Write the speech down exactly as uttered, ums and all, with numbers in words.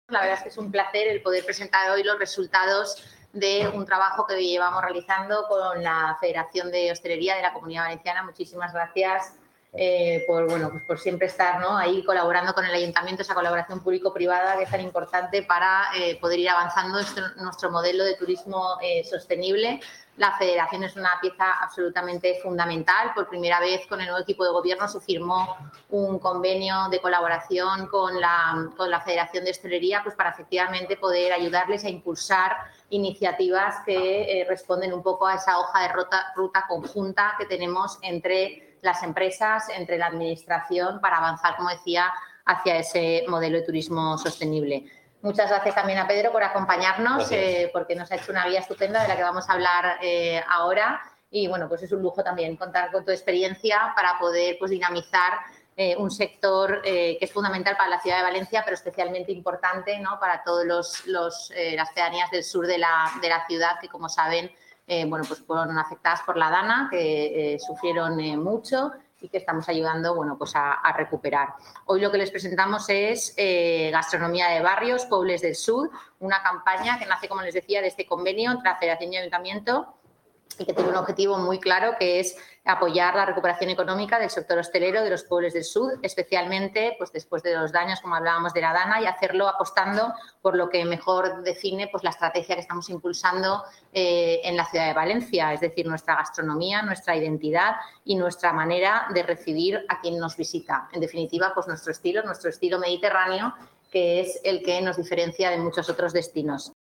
La verdad es que es un placer el poder presentar hoy los resultados de un trabajo que llevamos realizando con la Federación de Hostelería de la Comunidad Valenciana. Muchísimas gracias eh, por, bueno, pues por siempre estar, ¿no?, ahí colaborando con el Ayuntamiento, esa colaboración público-privada que es tan importante para eh, poder ir avanzando nuestro, nuestro modelo de turismo eh, sostenible. La Federación es una pieza absolutamente fundamental. Por primera vez, con el nuevo equipo de gobierno, se firmó un convenio de colaboración con la, con la Federación de Hostelería, pues para efectivamente poder ayudarles a impulsar iniciativas que eh, responden un poco a esa hoja de ruta, ruta conjunta que tenemos entre las empresas, entre la Administración, para avanzar, como decía, hacia ese modelo de turismo sostenible. Muchas gracias también a Pedro por acompañarnos, eh, porque nos ha hecho una guía estupenda de la que vamos a hablar eh, ahora. Y, bueno, pues es un lujo también contar con tu experiencia para poder, pues, dinamizar eh, un sector eh, que es fundamental para la ciudad de Valencia, pero especialmente importante, ¿no?, para todas los, los, eh, las pedanías del sur de la, de la ciudad, que, como saben, eh, bueno, pues fueron afectadas por la Dana, que eh, sufrieron eh, mucho y que estamos ayudando, bueno, pues a, a recuperar. Hoy lo que les presentamos es eh, Gastronomía de Barrios, Pobles del Sur, una campaña que nace, como les decía, de este convenio entre la Federación y el Ayuntamiento, y que tiene un objetivo muy claro, que es apoyar la recuperación económica del sector hostelero de los pueblos del sur, especialmente pues después de los daños, como hablábamos, de la Dana, y hacerlo apostando por lo que mejor define pues la estrategia que estamos impulsando eh, en la ciudad de Valencia, es decir, nuestra gastronomía, nuestra identidad y nuestra manera de recibir a quien nos visita. En definitiva, pues nuestro estilo, nuestro estilo mediterráneo, que es el que nos diferencia de muchos otros destinos.